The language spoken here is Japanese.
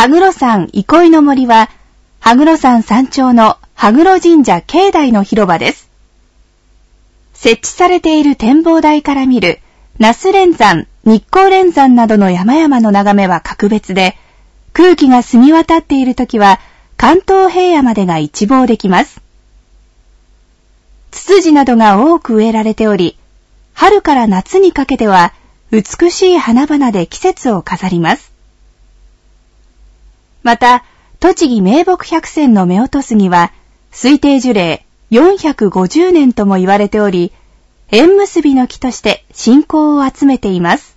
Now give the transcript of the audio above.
羽黒山憩いの森は、羽黒山山頂の羽黒神社境内の広場です。設置されている展望台から見る那須連山、日光連山などの山々の眺めは格別で、空気が澄み渡っているときは関東平野までが一望できます。ツツジなどが多く植えられており、春から夏にかけては美しい花々で季節を飾ります。また、栃木名木百選の夫婦杉は、推定樹齢450年とも言われており、縁結びの木として信仰を集めています。